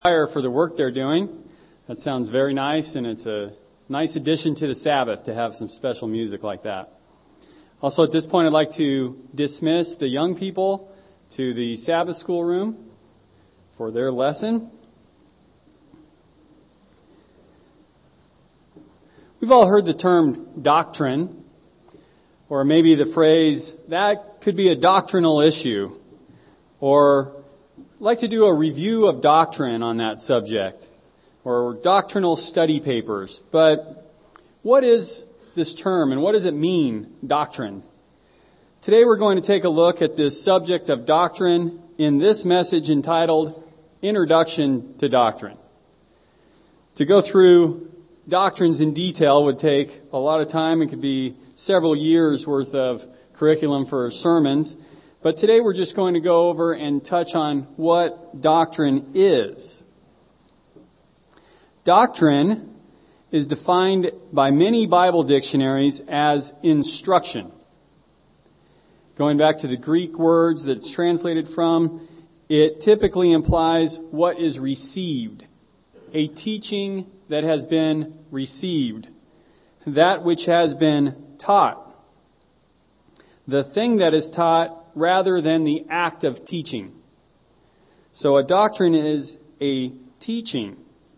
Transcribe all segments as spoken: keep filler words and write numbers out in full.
For the work they're doing. That sounds very nice, and it's a nice addition to the Sabbath to have some special music like that. Also, at this point, I'd like to dismiss the young people to the Sabbath school room for their lesson. We've all heard the term doctrine, or maybe the phrase, that could be a doctrinal issue, or I'd like to do a review of doctrine on that subject, or doctrinal study papers. But what is this term, and what does it mean, doctrine? Today we're going to take a look at this subject of doctrine in this message entitled Introduction to Doctrine. To go through doctrines in detail would take a lot of time. It could be several years worth of curriculum for sermons. But today we're just going to go over and touch on what doctrine is. Doctrine is defined by many Bible dictionaries as instruction. Going back to the Greek words that it's translated from, it typically implies what is received, a teaching that has been received, that which has been taught, the thing that is taught rather than the act of teaching. So a doctrine is a teaching.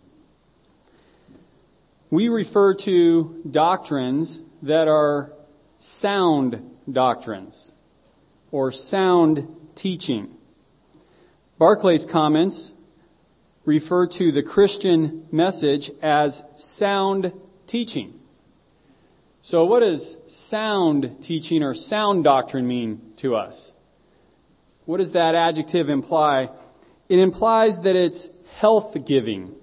We refer to doctrines that are sound doctrines or sound teaching. Barclay's comments refer to the Christian message as sound teaching. So what does sound teaching or sound doctrine mean to us? What does that adjective imply? It implies that it's health-giving.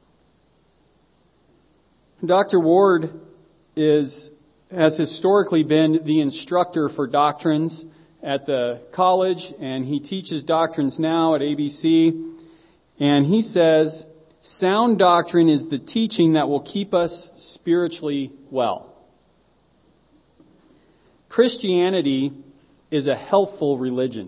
Doctor Ward is has historically been the instructor for doctrines at the college, and he teaches doctrines now at A B C. And he says, sound doctrine is the teaching that will keep us spiritually well. Christianity is a healthful religion.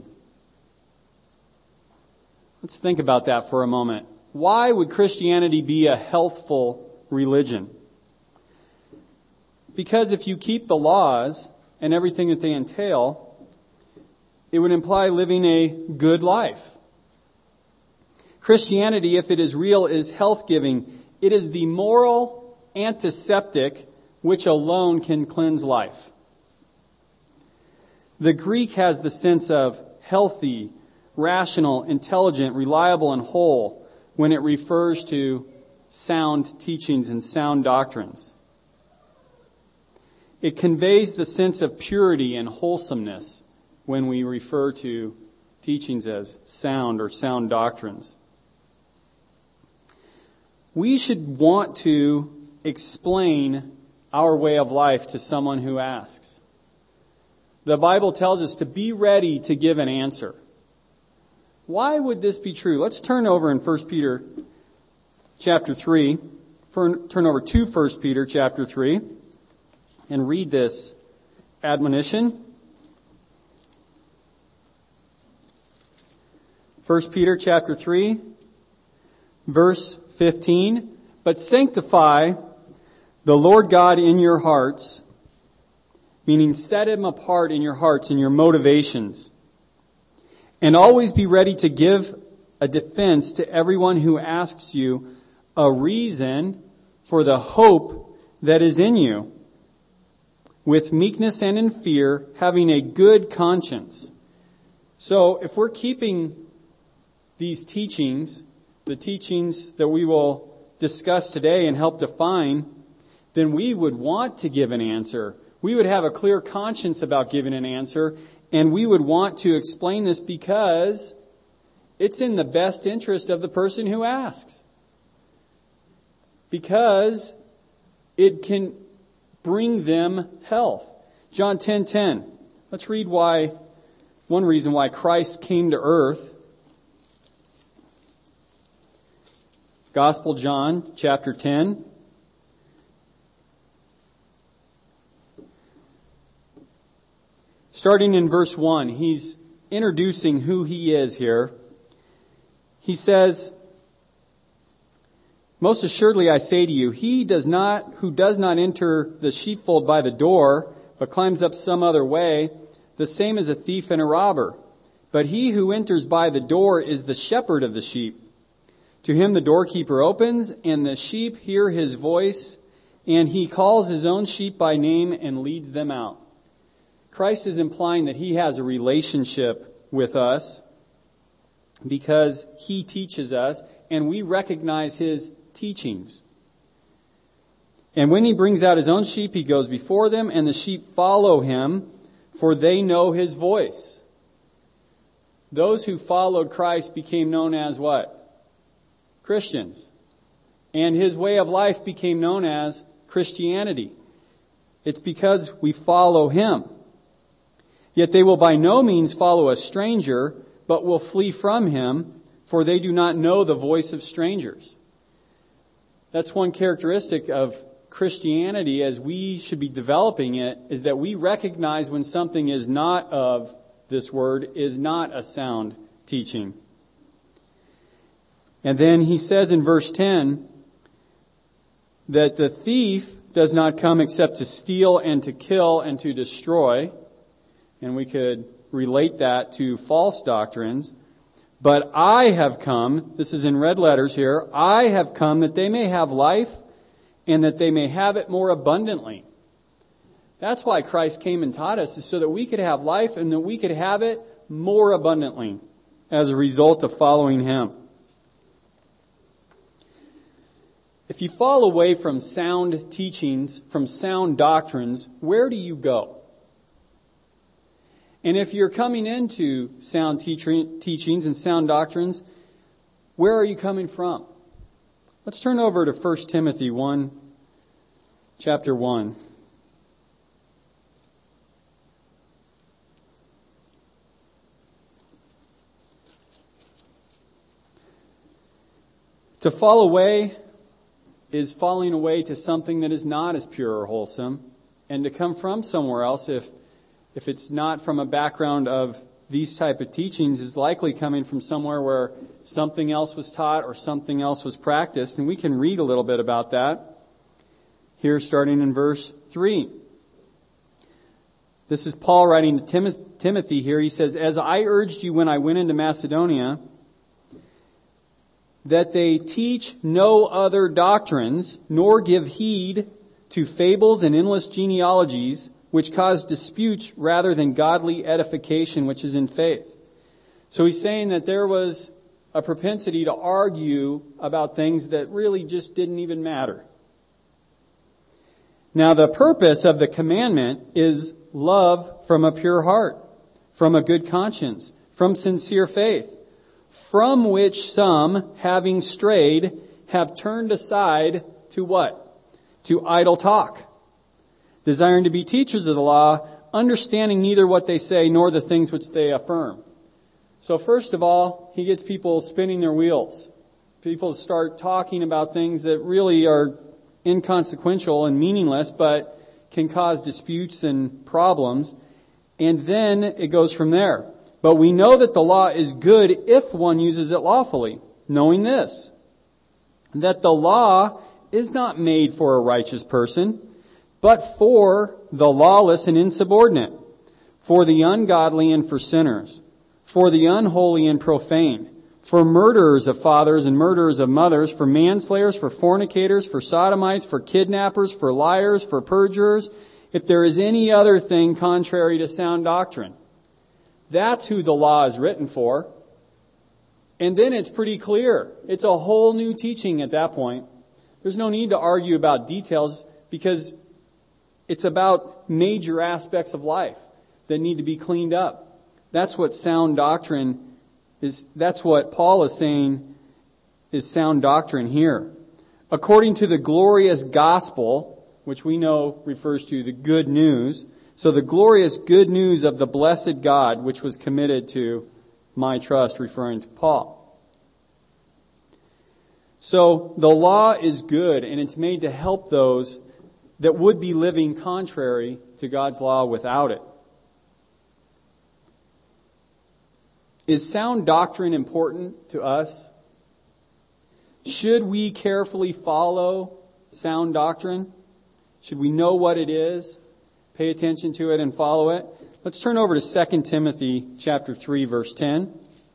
Let's think about that for a moment. Why would Christianity be a healthful religion? Because if you keep the laws and everything that they entail, it would imply living a good life. Christianity, if it is real, is health-giving. It is the moral antiseptic which alone can cleanse life. The Greek has the sense of healthy, rational, intelligent, reliable, and whole when it refers to sound teachings and sound doctrines. It conveys the sense of purity and wholesomeness when we refer to teachings as sound or sound doctrines. We should want to explain our way of life to someone who asks. The Bible tells us to be ready to give an answer. Why would this be true? Let's turn over in First Peter chapter three. Turn over to First Peter chapter three and read this admonition. First Peter chapter three, verse fifteen. But sanctify the Lord God in your hearts, meaning set Him apart in your hearts and your motivations. And always be ready to give a defense to everyone who asks you a reason for the hope that is in you, with meekness and in fear, having a good conscience. So if we're keeping these teachings, the teachings that we will discuss today and help define, then we would want to give an answer. We would have a clear conscience about giving an answer, and we would want to explain this because it's in the best interest of the person who asks. Because it can bring them health. John ten ten. Let's read why, one reason why Christ came to earth. Gospel John chapter ten. Starting in verse one, he's introducing who he is here. He says, Most assuredly I say to you, he does not, who does not enter the sheepfold by the door, but climbs up some other way, the same is a thief and a robber. But he who enters by the door is the shepherd of the sheep. To him the doorkeeper opens, and the sheep hear his voice, and he calls his own sheep by name and leads them out. Christ is implying that he has a relationship with us because he teaches us, and we recognize his teachings. And when he brings out his own sheep, he goes before them, and the sheep follow him, for they know his voice. Those who followed Christ became known as what? Christians. And his way of life became known as Christianity. It's because we follow him. Yet they will by no means follow a stranger, but will flee from him, for they do not know the voice of strangers. That's one characteristic of Christianity as we should be developing it, is that we recognize when something is not of this word, is not a sound teaching. And then he says in verse ten that the thief does not come except to steal and to kill and to destroy. And we could relate that to false doctrines. But I have come, this is in red letters here, I have come that they may have life and that they may have it more abundantly. That's why Christ came and taught us, is so that we could have life and that we could have it more abundantly as a result of following him. If you fall away from sound teachings, from sound doctrines, where do you go? And if you're coming into sound teachings and sound doctrines, where are you coming from? Let's turn over to First Timothy one, chapter one. To fall away is falling away to something that is not as pure or wholesome, and to come from somewhere else, if if it's not from a background of these type of teachings, is likely coming from somewhere where something else was taught or something else was practiced. And we can read a little bit about that here, starting in verse three. This is Paul writing to Tim- Timothy here. He says, "As I urged you when I went into Macedonia, that they teach no other doctrines, nor give heed to fables and endless genealogies, which cause disputes rather than godly edification, which is in faith." So he's saying that there was a propensity to argue about things that really just didn't even matter. Now, the purpose of the commandment is love from a pure heart, from a good conscience, from sincere faith, from which some, having strayed, have turned aside to what? To idle talk, desiring to be teachers of the law, understanding neither what they say nor the things which they affirm. So first of all, he gets people spinning their wheels. People start talking about things that really are inconsequential and meaningless, but can cause disputes and problems. And then it goes from there. But we know that the law is good if one uses it lawfully, knowing this, that the law is not made for a righteous person, but for the lawless and insubordinate, for the ungodly and for sinners, for the unholy and profane, for murderers of fathers and murderers of mothers, for manslayers, for fornicators, for sodomites, for kidnappers, for liars, for perjurers, if there is any other thing contrary to sound doctrine. That's who the law is written for. And then it's pretty clear. It's a whole new teaching at that point. There's no need to argue about details because it's about major aspects of life that need to be cleaned up. That's what sound doctrine is. That's what Paul is saying is sound doctrine here. According to the glorious gospel, which we know refers to the good news. So the glorious good news of the blessed God, which was committed to my trust, referring to Paul. So the law is good, and it's made to help those that would be living contrary to God's law without it. Is sound doctrine important to us? Should we carefully follow sound doctrine? Should we know what it is, pay attention to it, and follow it? Let's turn over to Second Timothy chapter three, verse ten.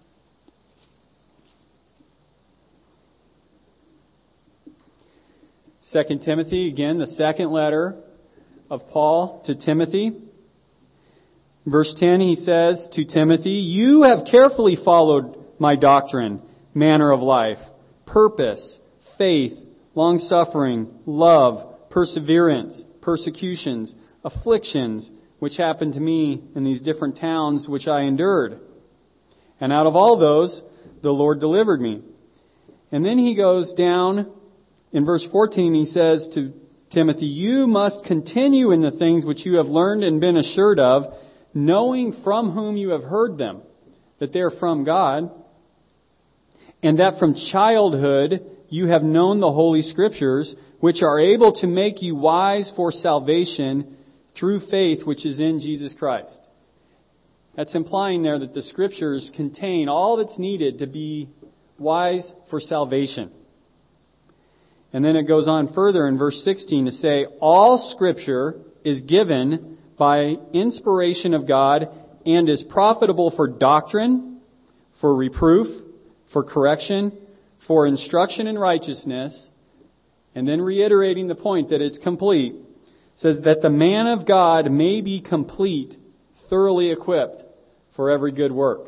Second Timothy, again, the second letter of Paul to Timothy. Verse ten, he says to Timothy, "You have carefully followed my doctrine, manner of life, purpose, faith, long-suffering, love, perseverance, persecutions, afflictions, which happened to me in these different towns which I endured. And out of all those, the Lord delivered me." And then he goes down in verse fourteen, he says to Timothy, "You must continue in the things which you have learned and been assured of, knowing from whom you have heard them, that they are from God, and that from childhood you have known the Holy Scriptures, which are able to make you wise for salvation through faith which is in Jesus Christ." That's implying there that the Scriptures contain all that's needed to be wise for salvation. And then it goes on further in verse sixteen to say, "All Scripture is given by inspiration of God and is profitable for doctrine, for reproof, for correction, for instruction in righteousness," and then reiterating the point that it's complete, says that the man of God may be complete, thoroughly equipped for every good work.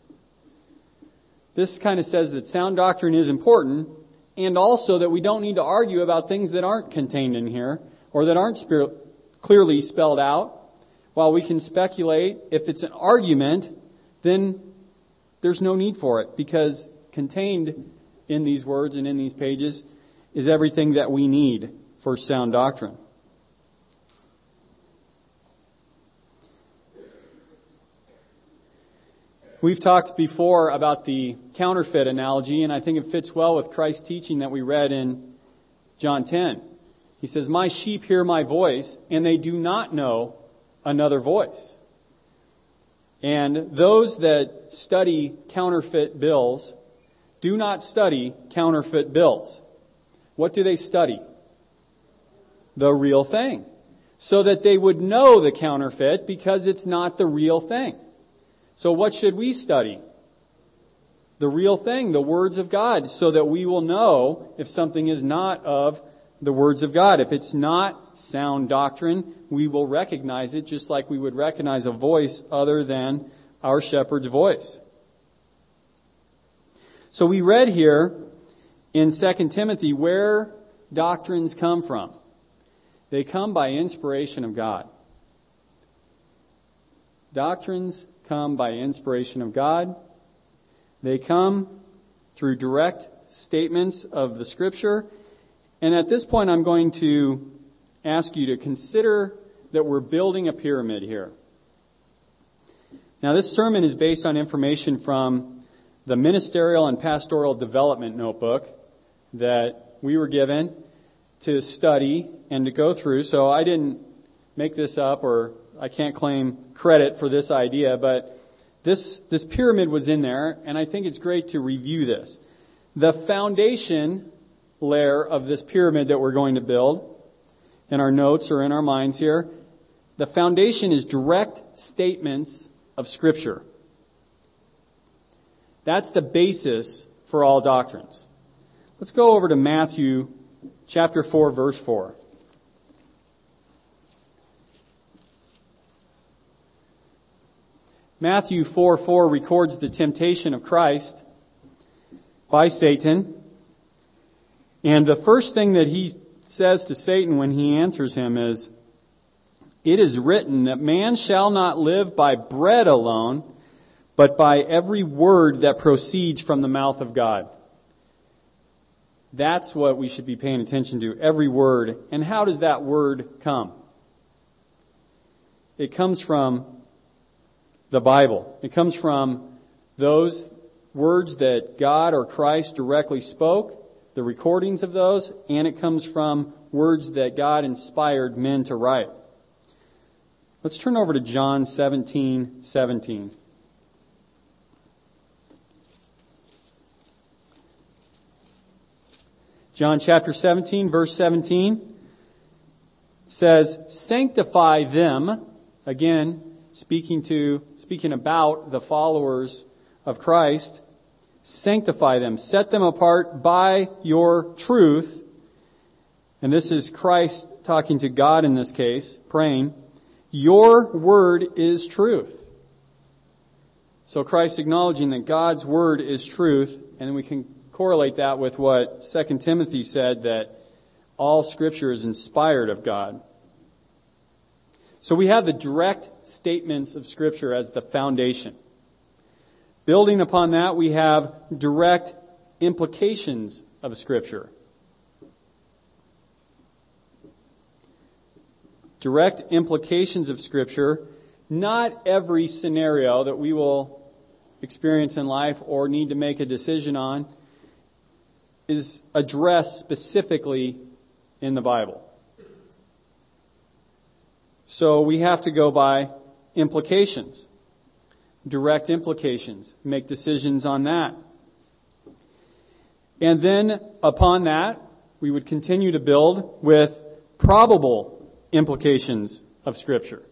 This kind of says that sound doctrine is important, and also that we don't need to argue about things that aren't contained in here or that aren't spirit, clearly spelled out. While we can speculate, if it's an argument, then there's no need for it, because contained in these words and in these pages is everything that we need for sound doctrine. We've talked before about the counterfeit analogy, and I think it fits well with Christ's teaching that we read in John ten. He says, "My sheep hear my voice, and they do not know another voice." And those that study counterfeit bills do not study counterfeit bills. What do they study? The real thing. So that they would know the counterfeit, because it's not the real thing. So what should we study? The real thing, the words of God, so that we will know if something is not of the words of God. If it's not sound doctrine, we will recognize it just like we would recognize a voice other than our shepherd's voice. So we read here in Second Timothy where doctrines come from. They come by inspiration of God. Doctrines come by inspiration of God. They come through direct statements of the Scripture. And at this point, I'm going to ask you to consider that we're building a pyramid here. Now, this sermon is based on information from the Ministerial and Pastoral Development Notebook that we were given to study and to go through. So I didn't make this up, or I can't claim credit for this idea, but this, this pyramid was in there, and I think it's great to review this. The foundation layer of this pyramid that we're going to build in our notes or in our minds here, the foundation is direct statements of Scripture. That's the basis for all doctrines. Let's go over to Matthew chapter four, verse four. Matthew four four records the temptation of Christ by Satan. And the first thing that he says to Satan when he answers him is, "It is written that man shall not live by bread alone, but by every word that proceeds from the mouth of God." That's what we should be paying attention to, every word. And how does that word come? It comes from the Bible. It comes from those words that God or Christ directly spoke, the recordings of those, and it comes from words that God inspired men to write. Let's turn over to John seventeen seventeen. John chapter seventeen, verse seventeen says, sanctify them. Again, speaking to, speaking about the followers of Christ. Sanctify them. Set them apart by your truth. And this is Christ talking to God in this case, praying. Your word is truth. So Christ acknowledging that God's word is truth, and then we can correlate that with what Second Timothy said, that all Scripture is inspired of God. So we have the direct statements of Scripture as the foundation. Building upon that, we have direct implications of Scripture. Direct implications of Scripture. Not every scenario that we will experience in life or need to make a decision on is addressed specifically in the Bible. So we have to go by implications, direct implications, make decisions on that. And then upon that, we would continue to build with probable implications of Scripture.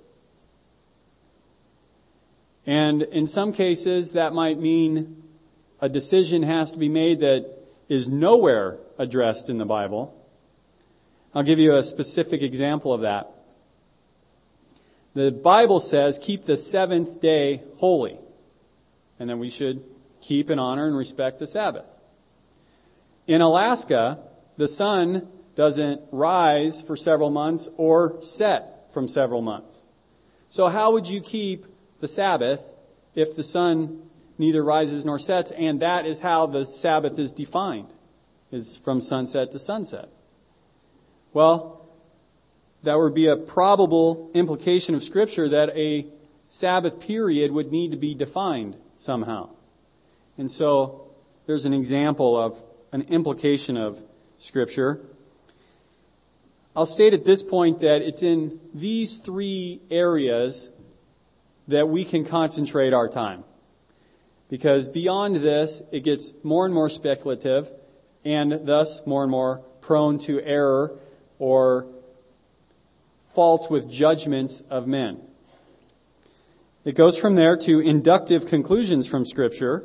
And in some cases, that might mean a decision has to be made that is nowhere addressed in the Bible. I'll give you a specific example of that. The Bible says, keep the seventh day holy. And then we should keep and honor and respect the Sabbath. In Alaska, the sun doesn't rise for several months or set from several months. So how would you keep the Sabbath if the sun neither rises nor sets? And that is how the Sabbath is defined, is from sunset to sunset. Well, that would be a probable implication of Scripture that a Sabbath period would need to be defined somehow. And so there's an example of an implication of Scripture. I'll state at this point that it's in these three areas that we can concentrate our time. Because beyond this, it gets more and more speculative and thus more and more prone to error or faults with judgments of men. It goes from there to inductive conclusions from Scripture.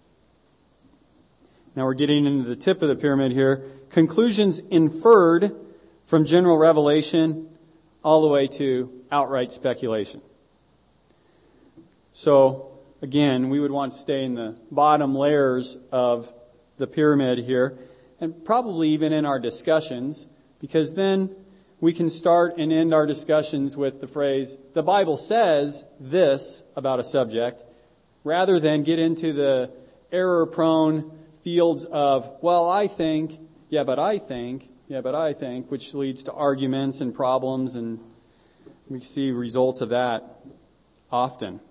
Now we're getting into the tip of the pyramid here. Conclusions inferred from general revelation all the way to outright speculation. So, again, we would want to stay in the bottom layers of the pyramid here, and probably even in our discussions, because then we can start and end our discussions with the phrase, the Bible says this about a subject, rather than get into the error-prone fields of, well, I think, yeah, but I think, yeah, but I think, which leads to arguments and problems, and we see results of that often.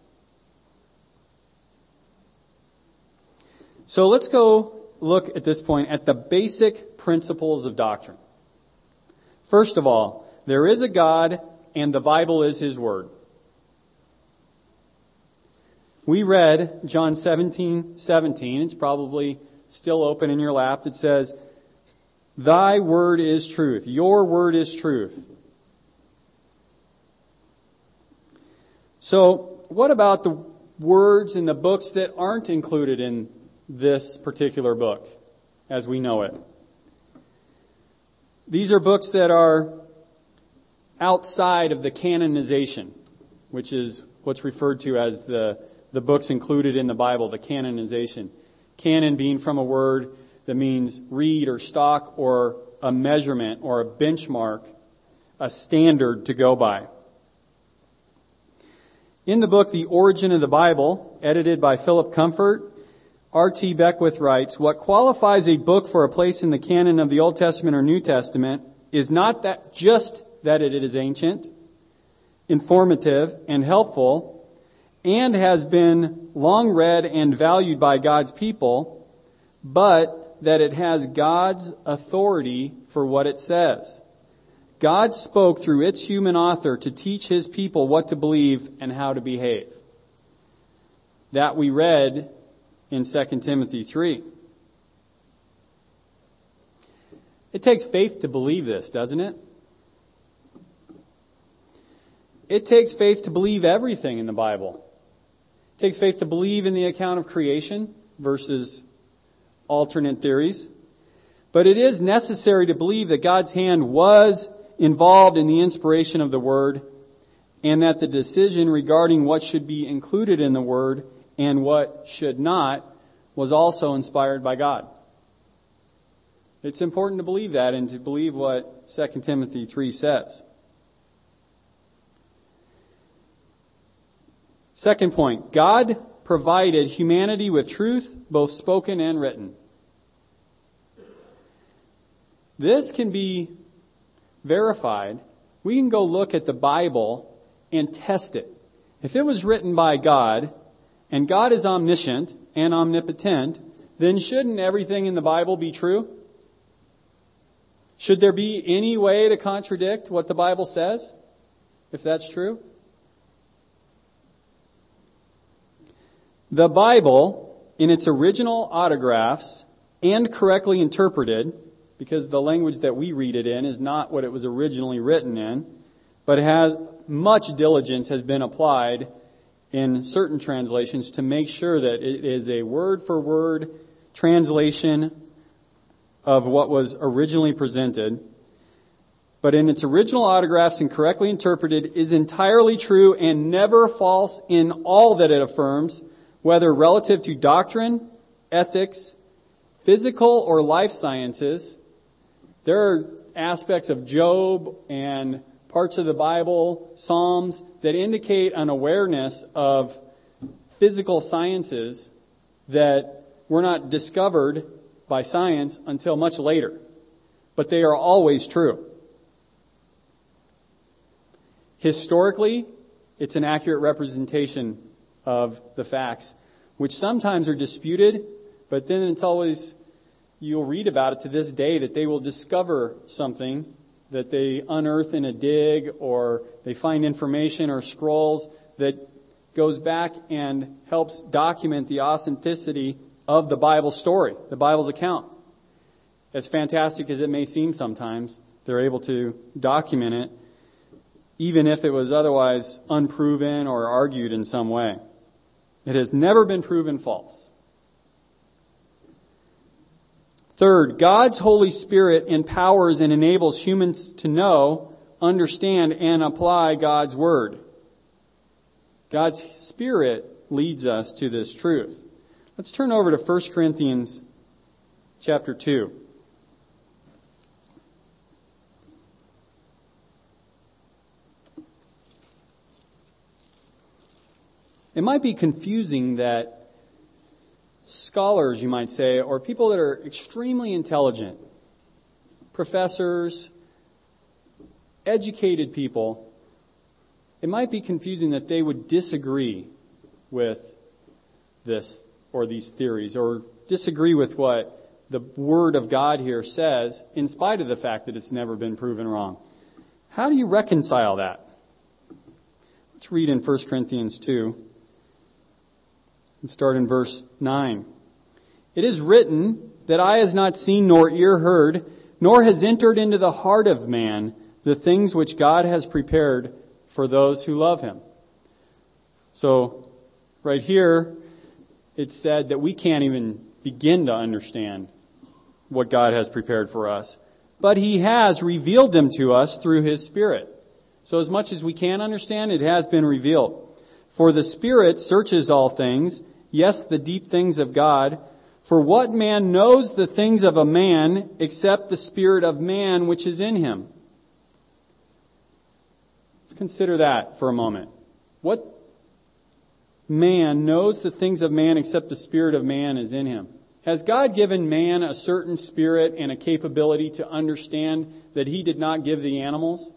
So let's go look at this point at the basic principles of doctrine. First of all, there is a God and the Bible is His Word. We read John seventeen seventeen. It's probably still open in your lap. It says, Thy word is truth. Your word is truth. So, what about the words in the books that aren't included in this particular book as we know it? These are books that are outside of the canonization, which is what's referred to as the, the books included in the Bible, the canonization. Canon being from a word that means reed or stock or a measurement or a benchmark, a standard to go by. In the book, The Origin of the Bible, edited by Philip Comfort, R T Beckwith writes, what qualifies a book for a place in the canon of the Old Testament or New Testament is not that just that it is ancient, informative, and helpful, and has been long read and valued by God's people, but that it has God's authority for what it says. God spoke through its human author to teach His people what to believe and how to behave. That we read in Second Timothy three. It takes faith to believe this, doesn't it? It takes faith to believe everything in the Bible. It takes faith to believe in the account of creation versus alternate theories. But it is necessary to believe that God's hand was involved in the inspiration of the Word, and that the decision regarding what should be included in the Word and what should not was also inspired by God. It's important to believe that and to believe what Second Timothy three says. Second point, God provided humanity with truth, both spoken and written. This can be verified. We can go look at the Bible and test it. If it was written by God, and God is omniscient and omnipotent, then shouldn't everything in the Bible be true? Should there be any way to contradict what the Bible says, if that's true? The Bible, in its original autographs and correctly interpreted, because the language that we read it in is not what it was originally written in, but has much diligence has been applied in certain translations to make sure that it is a word-for-word translation of what was originally presented. But in its original autographs and correctly interpreted is entirely true and never false in all that it affirms, whether relative to doctrine, ethics, physical or life sciences. There are aspects of Job and parts of the Bible, Psalms, that indicate an awareness of physical sciences that were not discovered by science until much later. But they are always true. Historically, it's an accurate representation of the facts, which sometimes are disputed, but then it's always, you'll read about it to this day, that they will discover something that they unearth in a dig, or they find information or scrolls that goes back and helps document the authenticity of the Bible story, the Bible's account. As fantastic as it may seem sometimes, they're able to document it, even if it was otherwise unproven or argued in some way. It has never been proven false. Third, God's Holy Spirit empowers and enables humans to know, understand, and apply God's Word. God's Spirit leads us to this truth. Let's turn over to First Corinthians chapter two. It might be confusing that scholars, you might say, or people that are extremely intelligent, professors, educated people, it might be confusing that they would disagree with this or these theories, or disagree with what the Word of God here says, in spite of the fact that it's never been proven wrong. How do you reconcile that? Let's read in First Corinthians two. And start in verse nine. It is written that eye has not seen nor ear heard, nor has entered into the heart of man the things which God has prepared for those who love Him. So, right here, it's said that we can't even begin to understand what God has prepared for us. But He has revealed them to us through His Spirit. So as much as we can understand, it has been revealed. For the Spirit searches all things, yes, the deep things of God. For what man knows the things of a man except the spirit of man which is in him? Let's consider that for a moment. What man knows the things of man except the spirit of man is in him? Has God given man a certain spirit and a capability to understand that He did not give the animals?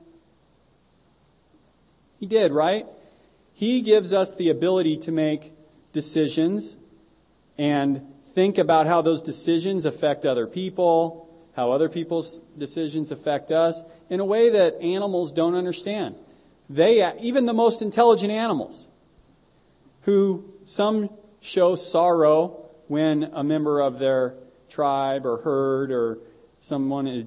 He did, right? He gives us the ability to make decisions and think about how those decisions affect other people, how other people's decisions affect us, in a way that animals don't understand. They, even the most intelligent animals, who some show sorrow when a member of their tribe or herd or someone is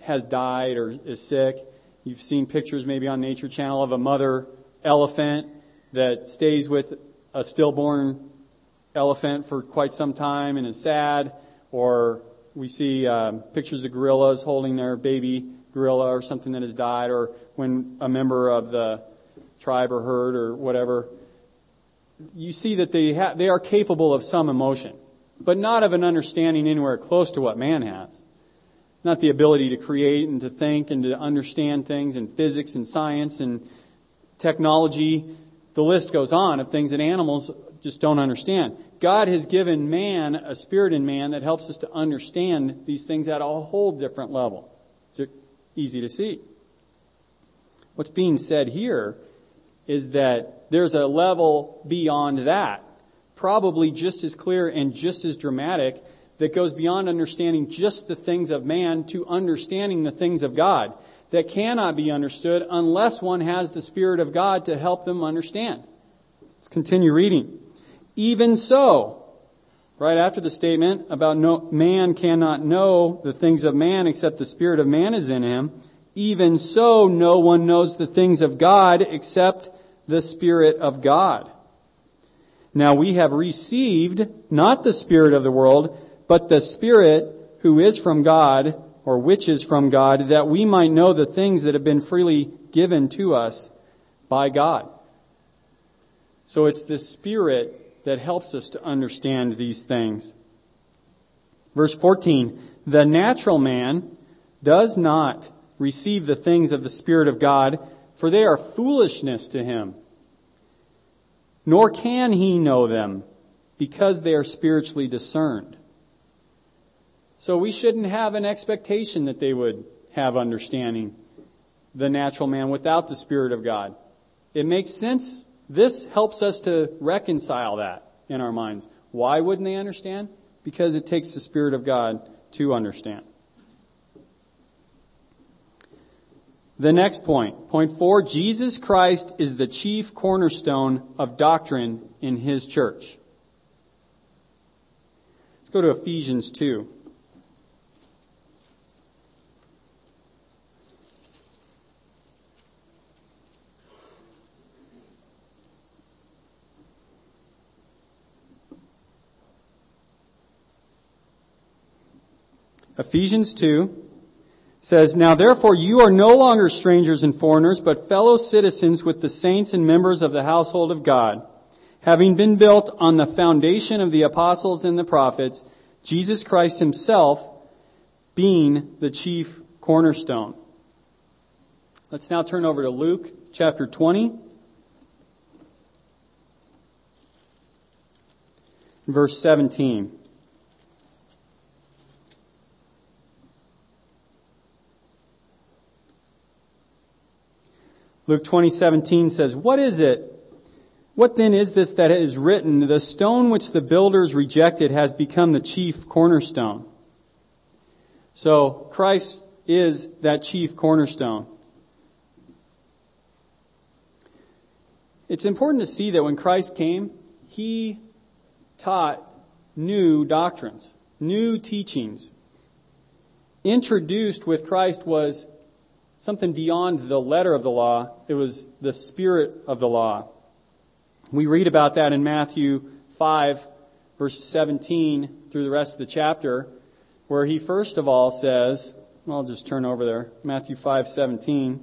has died or is sick. You've seen pictures maybe on Nature Channel of a mother elephant that stays with a stillborn elephant for quite some time and is sad. Or we see um, pictures of gorillas holding their baby gorilla or something that has died, or when a member of the tribe or herd or whatever, you see that they ha- they are capable of some emotion, but not of an understanding anywhere close to what man has. Not the ability to create and to think and to understand things in physics and science and technology. The list goes on of things that animals just don't understand. God has given man a spirit in man that helps us to understand these things at a whole different level. It's easy to see. What's being said here is that there's a level beyond that, probably just as clear and just as dramatic, that goes beyond understanding just the things of man to understanding the things of God, that cannot be understood unless one has the Spirit of God to help them understand. Let's continue reading. Even so, right after the statement about no, man cannot know the things of man except the Spirit of man is in him, even so no one knows the things of God except the Spirit of God. Now we have received not the spirit of the world, but the Spirit who is from God, or which is from God, that we might know the things that have been freely given to us by God. So it's the Spirit that helps us to understand these things. Verse fourteen, the natural man does not receive the things of the Spirit of God, for they are foolishness to him. Nor can he know them, because they are spiritually discerned. So we shouldn't have an expectation that they would have understanding, the natural man, without the Spirit of God. It makes sense. This helps us to reconcile that in our minds. Why wouldn't they understand? Because it takes the Spirit of God to understand. The next point, point four, Jesus Christ is the chief cornerstone of doctrine in His church. Let's go to Ephesians two. Ephesians two says, now therefore you are no longer strangers and foreigners, but fellow citizens with the saints and members of the household of God, having been built on the foundation of the apostles and the prophets, Jesus Christ Himself being the chief cornerstone. Let's now turn over to Luke chapter twenty, verse seventeen. Luke twenty seventeen says, what is it? What then is this that is written? The stone which the builders rejected has become the chief cornerstone. So Christ is that chief cornerstone. It's important to see that when Christ came, He taught new doctrines, new teachings. Introduced with Christ was something beyond the letter of the law. It was the spirit of the law. We read about that in Matthew five, verses seventeen through the rest of the chapter, where He first of all says, I'll just turn over there, Matthew five seventeen.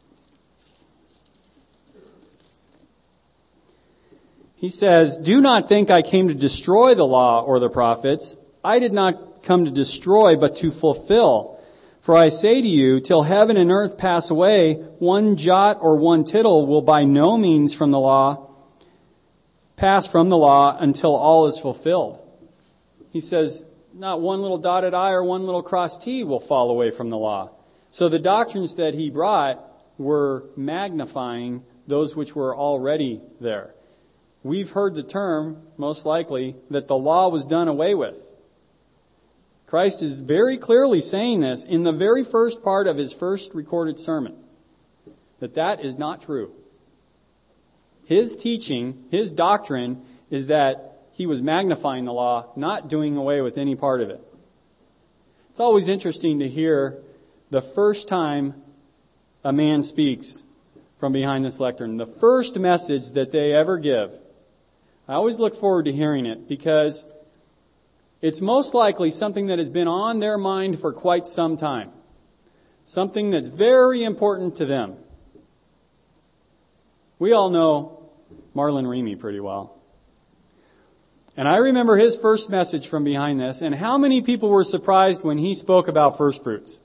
He says, do not think I came to destroy the law or the prophets. I did not come to destroy, but to fulfill. For I say to you, till heaven and earth pass away, one jot or one tittle will by no means from the law pass from the law until all is fulfilled. He says, not one little dotted I or one little cross T will fall away from the law. So the doctrines that He brought were magnifying those which were already there. We've heard the term, most likely, that the law was done away with. Christ is very clearly saying this in the very first part of His first recorded sermon, that that is not true. His teaching, His doctrine, is that He was magnifying the law, not doing away with any part of it. It's always interesting to hear the first time a man speaks from behind this lectern, the first message that they ever give, I always look forward to hearing it because it's most likely something that has been on their mind for quite some time. Something that's very important to them. We all know Marlon Remy pretty well. And I remember his first message from behind this, and how many people were surprised when he spoke about first fruits.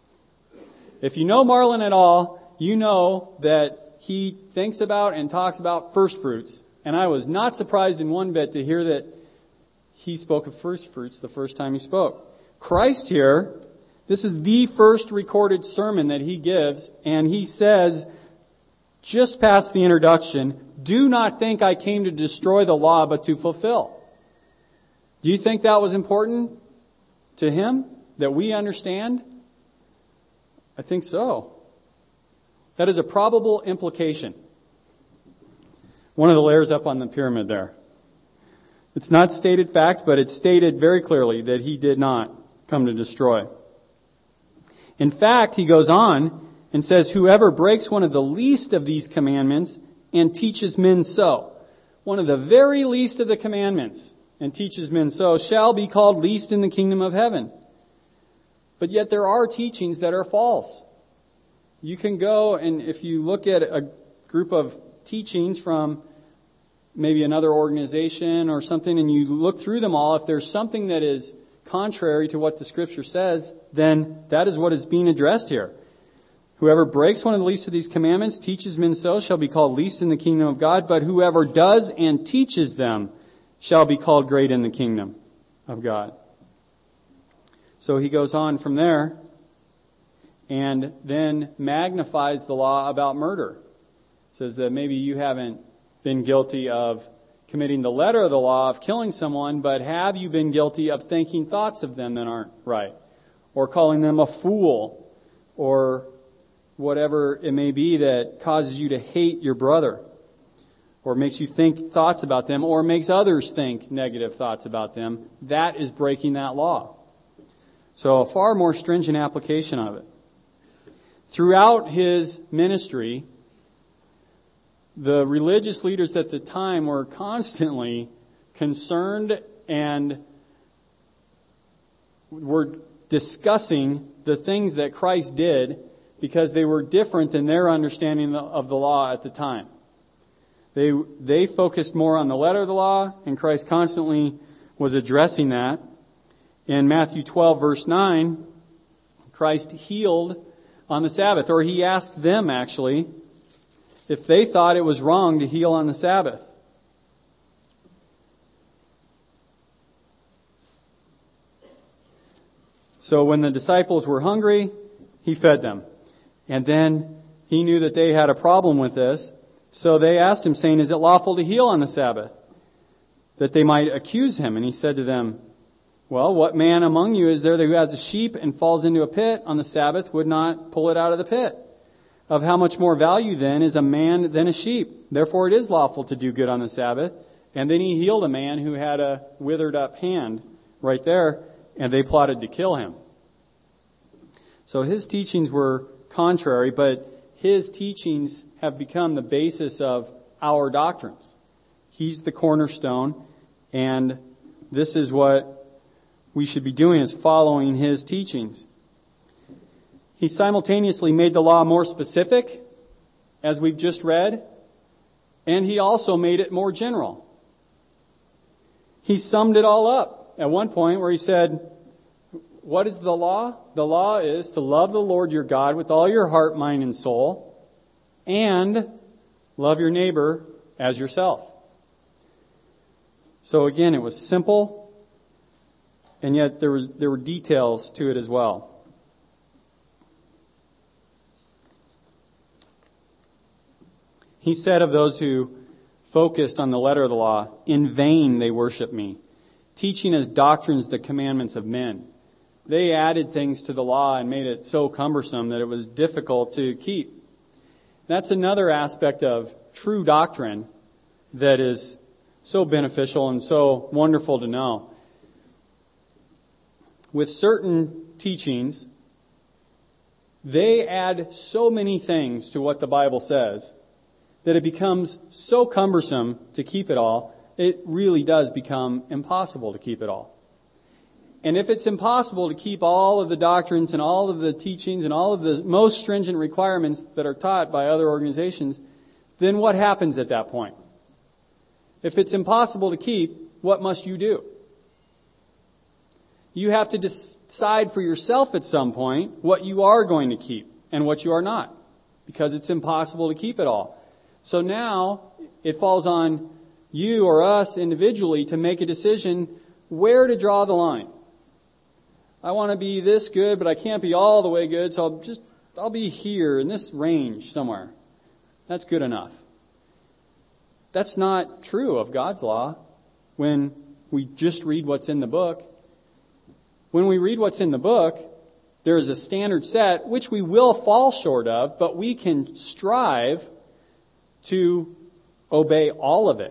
If you know Marlon at all, you know that he thinks about and talks about first fruits. And I was not surprised in one bit to hear that he spoke of first fruits the first time he spoke. Christ here, this is the first recorded sermon that he gives, and he says, just past the introduction, "Do not think I came to destroy the law, but to fulfill." Do you think that was important to him, that we understand? I think so. That is a probable implication. One of the layers up on the pyramid there. It's not stated fact, but it's stated very clearly that he did not come to destroy. In fact, he goes on and says, "Whoever breaks one of the least of these commandments and teaches men so," one of the very least of the commandments, "and teaches men so, shall be called least in the kingdom of heaven." But yet there are teachings that are false. You can go and if you look at a group of teachings from maybe another organization or something and you look through them all, if there's something that is contrary to what the Scripture says, then that is what is being addressed here. Whoever breaks one of the least of these commandments, teaches men so, shall be called least in the kingdom of God. But whoever does and teaches them shall be called great in the kingdom of God. So he goes on from there and then magnifies the law about murder. Says that maybe you haven't been guilty of committing the letter of the law of killing someone, but have you been guilty of thinking thoughts of them that aren't right? Or calling them a fool, or whatever it may be that causes you to hate your brother, or makes you think thoughts about them, or makes others think negative thoughts about them. That is breaking that law. So a far more stringent application of it. Throughout his ministry, the religious leaders at the time were constantly concerned and were discussing the things that Christ did because they were different than their understanding of the law at the time. They they focused more on the letter of the law, and Christ constantly was addressing that. In Matthew twelve, verse nine, Christ healed on the Sabbath, or he asked them, actually, if they thought it was wrong to heal on the Sabbath. So when the disciples were hungry, he fed them. And then he knew that they had a problem with this, so they asked him, saying, "Is it lawful to heal on the Sabbath?" That they might accuse him. And he said to them, "Well, what man among you is there who has a sheep and falls into a pit on the Sabbath would not pull it out of the pit? Of how much more value then is a man than a sheep? Therefore it is lawful to do good on the Sabbath." And then he healed a man who had a withered up hand right there, and they plotted to kill him. So his teachings were contrary, but his teachings have become the basis of our doctrines. He's the cornerstone, and this is what we should be doing, is following his teachings. He simultaneously made the law more specific, as we've just read, and he also made it more general. He summed it all up at one point where he said, what is the law? The law is to love the Lord your God with all your heart, mind, and soul, and love your neighbor as yourself. So again, it was simple, and yet there was there were details to it as well. He said of those who focused on the letter of the law, "In vain they worship me, teaching as doctrines the commandments of men." They added things to the law and made it so cumbersome that it was difficult to keep. That's another aspect of true doctrine that is so beneficial and so wonderful to know. With certain teachings, they add so many things to what the Bible says that it becomes so cumbersome to keep it all, it really does become impossible to keep it all. And if it's impossible to keep all of the doctrines and all of the teachings and all of the most stringent requirements that are taught by other organizations, then what happens at that point? If it's impossible to keep, what must you do? You have to decide for yourself at some point what you are going to keep and what you are not, because it's impossible to keep it all. So now it falls on you or us individually to make a decision where to draw the line. I want to be this good, but I can't be all the way good, so I'll just I'll be here in this range somewhere. That's good enough. That's not true of God's law when we just read what's in the book. When we read what's in the book, there is a standard set, which we will fall short of, but we can strive to obey all of it.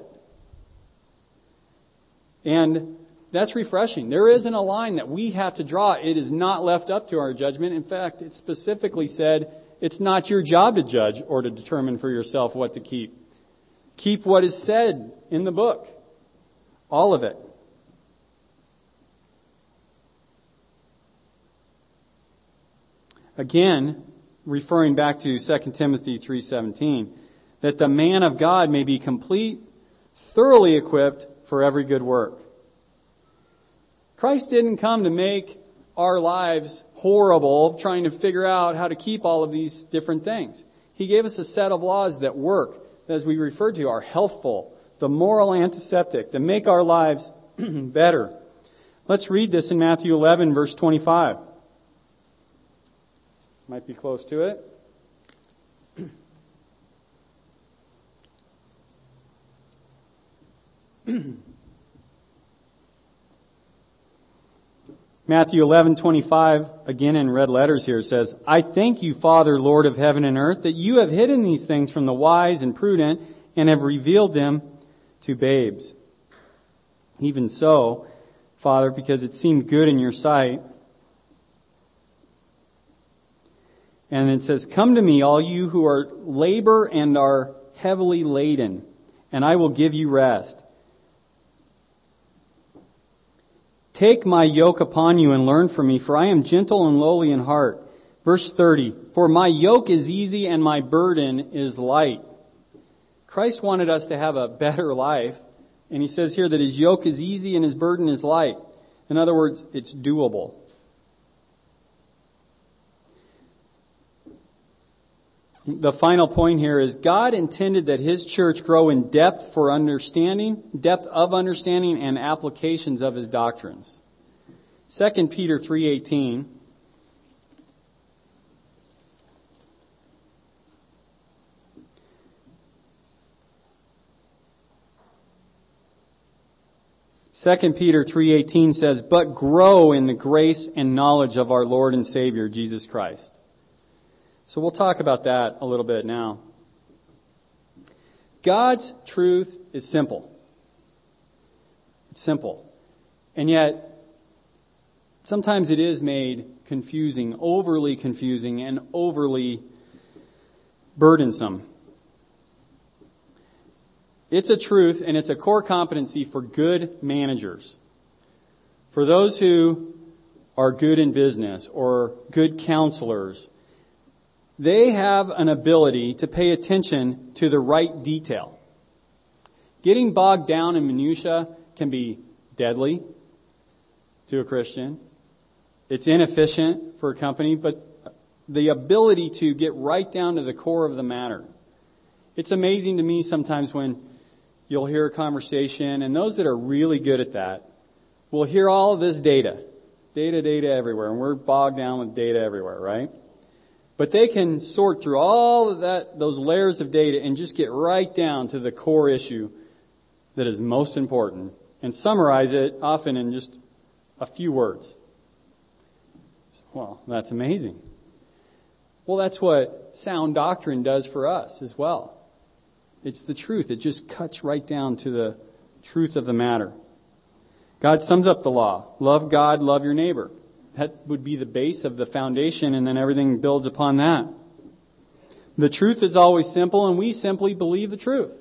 And that's refreshing. There isn't a line that we have to draw. It is not left up to our judgment. In fact, it specifically said it's not your job to judge or to determine for yourself what to keep. Keep what is said in the book. All of it. Again, referring back to Second Timothy three seventeen, that the man of God may be complete, thoroughly equipped for every good work. Christ didn't come to make our lives horrible, trying to figure out how to keep all of these different things. He gave us a set of laws that work, that, as we referred to, are healthful, the moral antiseptic, that make our lives better. Let's read this in Matthew eleven, verse twenty-five. Might be close to it. Matthew eleven twenty-five, again in red letters here, says, I thank you, Father, Lord of heaven and earth, that you have hidden these things from the wise and prudent and have revealed them to babes. Even so, Father, because it seemed good in your sight. And it says, come to me, all you who are labor and are heavily laden, and I will give you rest. Take my yoke upon you and learn from me, for I am gentle and lowly in heart. Verse thirty, for my yoke is easy and my burden is light. Christ wanted us to have a better life, and he says here that his yoke is easy and his burden is light. In other words, it's doable. The final point here is God intended that his church grow in depth for understanding, depth of understanding and applications of his doctrines. Second Peter three eighteen. Second Peter three eighteen says, but grow in the grace and knowledge of our Lord and Savior, Jesus Christ. So we'll talk about that a little bit now. God's truth is simple. It's simple. And yet, sometimes it is made confusing, overly confusing, and overly burdensome. It's a truth, and it's a core competency for good managers. For those who are good in business or good counselors, they have an ability to pay attention to the right detail. Getting bogged down in minutia can be deadly to a Christian. It's inefficient for a company, but the ability to get right down to the core of the matter. It's amazing to me sometimes when you'll hear a conversation, and those that are really good at that will hear all of this data. Data, data everywhere, and we're bogged down with data everywhere, right? But they can sort through all of that, those layers of data, and just get right down to the core issue that is most important and summarize it often in just a few words. Well, that's amazing. Well, that's what sound doctrine does for us as well. It's the truth. It just cuts right down to the truth of the matter. God sums up the law. Love God, love your neighbor. that would be the base of the foundation, and then everything builds upon that. The truth is always simple, and we simply believe the truth.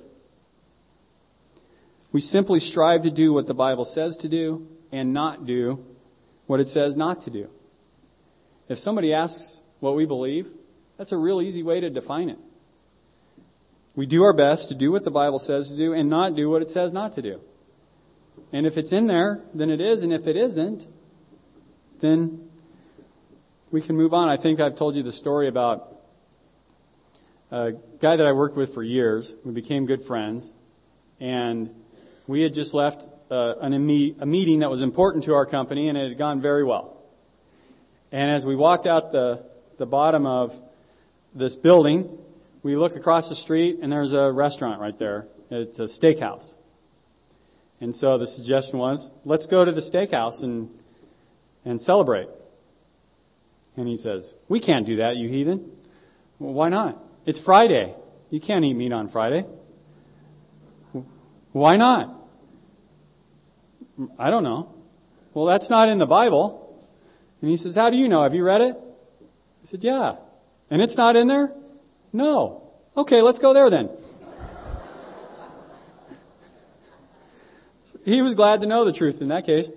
We simply strive to do what the Bible says to do and not do what it says not to do. If somebody asks what we believe, that's a real easy way to define it. We do our best to do what the Bible says to do and not do what it says not to do. And if it's in there, then it is. And if it isn't, then we can move on. I think I've told you the story about a guy that I worked with for years. We became good friends. And we had just left uh, an, a meeting that was important to our company, and it had gone very well. And as we walked out the, the bottom of this building, we look across the street, and there's a restaurant right there. It's a steakhouse. And so the suggestion was, let's go to the steakhouse and and celebrate. And he says, we can't do that, you heathen. Well, why not? It's Friday. You can't eat meat on Friday. Why not? I don't know. Well, that's not in the Bible. And he says, how do you know? Have you read it? I said, yeah. And it's not in there? No. Okay, let's go there then. He was glad to know the truth in that case.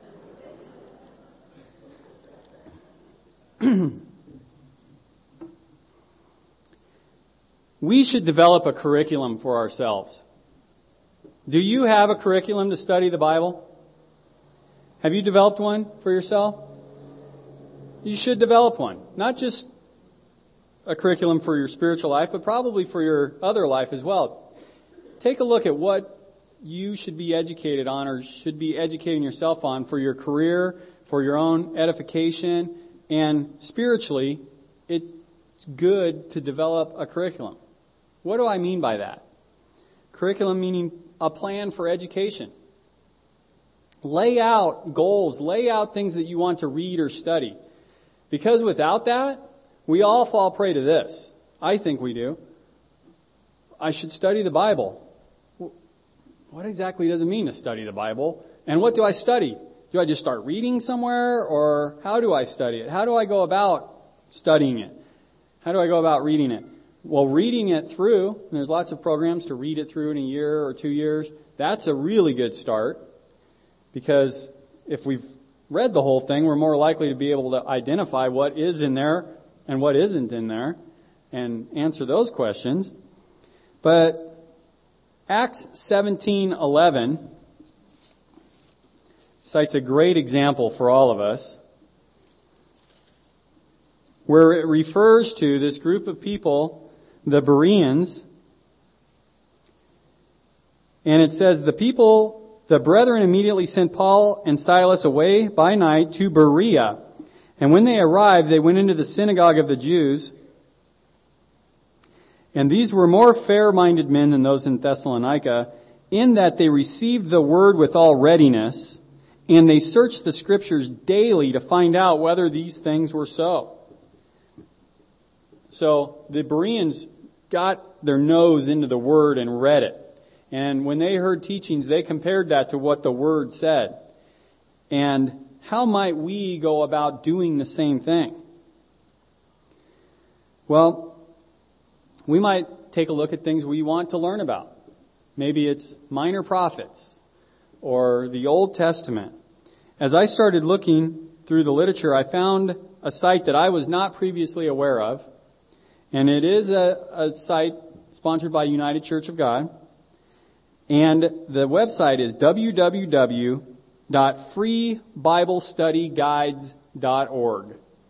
We should develop a curriculum for ourselves. Do you have a curriculum to study the Bible? Have you developed one for yourself? You should develop one. Not just a curriculum for your spiritual life, but probably for your other life as well. Take a look at what you should be educated on or should be educating yourself on for your career, for your own edification, and spiritually, it's good to develop a curriculum. What do I mean by that? Curriculum meaning a plan for education. Lay out goals, lay out things that you want to read or study. Because without that, we all fall prey to this. I think we do. I should study the Bible. What exactly does it mean to study the Bible? And what do I study? Do I just start reading somewhere? Or how do I study it? How do I go about studying it? How do I go about reading it? Well, reading it through, and there's lots of programs to read it through in a year or two years. That's a really good start. Because if we've read the whole thing, we're more likely to be able to identify what is in there and what isn't in there and answer those questions. But Acts seventeen eleven cites a great example for all of us where it refers to this group of people, the Bereans, and it says, the people, the brethren immediately sent Paul and Silas away by night to Berea. And when they arrived, they went into the synagogue of the Jews. And these were more fair-minded men than those in Thessalonica, in that they received the word with all readiness, and they searched the Scriptures daily to find out whether these things were so. So the Bereans got their nose into the Word and read it. And when they heard teachings, they compared that to what the Word said. And how might we go about doing the same thing? Well, we might take a look at things we want to learn about. Maybe it's minor prophets or the Old Testament. As I started looking through the literature, I found a site that I was not previously aware of. And it is a, a site sponsored by United Church of God. And the website is w w w dot free bible study guides dot org.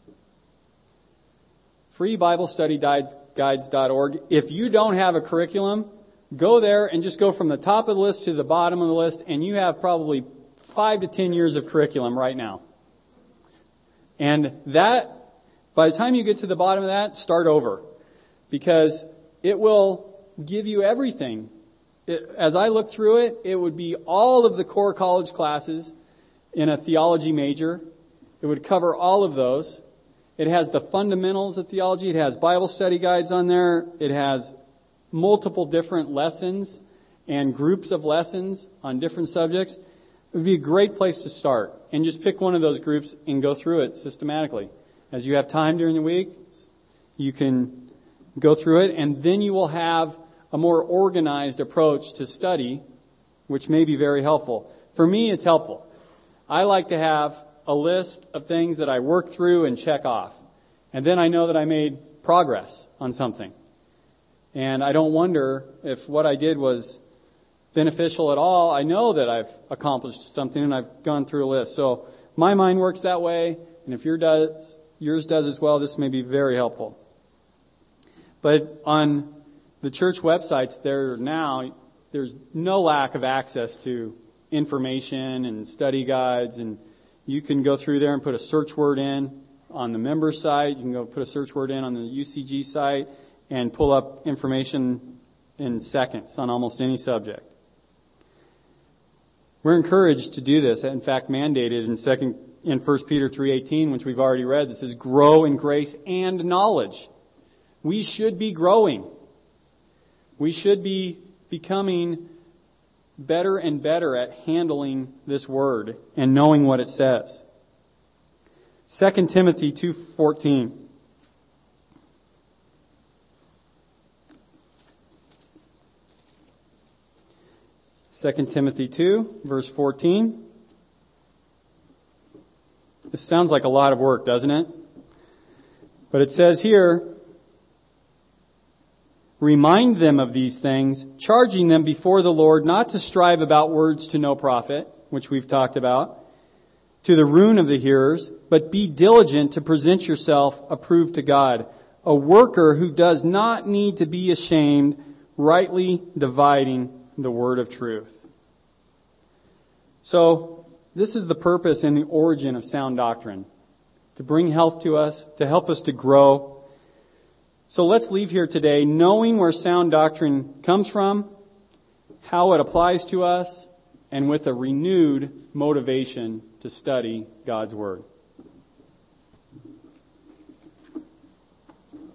free bible study guides dot org. If you don't have a curriculum, go there and just go from the top of the list to the bottom of the list, and you have probably five to ten years of curriculum right now. And that, by the time you get to the bottom of that, start over. Because it will give you everything. It, as I look through it, it would be all of the core college classes in a theology major. It would cover all of those. It has the fundamentals of theology. It has Bible study guides on there. It has multiple different lessons and groups of lessons on different subjects. It would be a great place to start. And just pick one of those groups and go through it systematically. As you have time during the week, you can go through it, and then you will have a more organized approach to study, which may be very helpful. For me, it's helpful. I like to have a list of things that I work through and check off. And then I know that I made progress on something. And I don't wonder if what I did was beneficial at all. I know that I've accomplished something and I've gone through a list. So my mind works that way, and if your does, yours does as well, this may be very helpful. But on the church websites, there now, there's no lack of access to information and study guides, and you can go through there and put a search word in on the member site. You can go put a search word in on the U C G site and pull up information in seconds on almost any subject. We're encouraged to do this. In fact, mandated in second in First Peter three eighteen, which we've already read. This is grow in grace and knowledge. We should be growing. We should be becoming better and better at handling this word and knowing what it says. Second Timothy two fourteen. Second Timothy two, verse fourteen. This sounds like a lot of work, doesn't it? But it says here, remind them of these things, charging them before the Lord not to strive about words to no profit, which we've talked about, to the ruin of the hearers, but be diligent to present yourself approved to God, a worker who does not need to be ashamed, rightly dividing the word of truth. So, this is the purpose and the origin of sound doctrine. To bring health to us, to help us to grow. So let's leave here today knowing where sound doctrine comes from, how it applies to us, and with a renewed motivation to study God's Word.